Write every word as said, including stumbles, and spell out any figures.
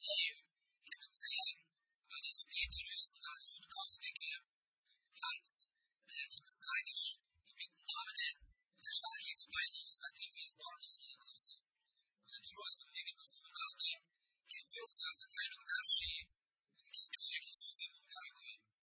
كمان زين das Beethusen als Südkosovo hat das eigentlich mit Namen der Stadt Ismailis, natives Nordisraels. Und die Ursprünge des Kommunismus, die Wurzeln der Teilung Rashi, die Geschichte zu Filmen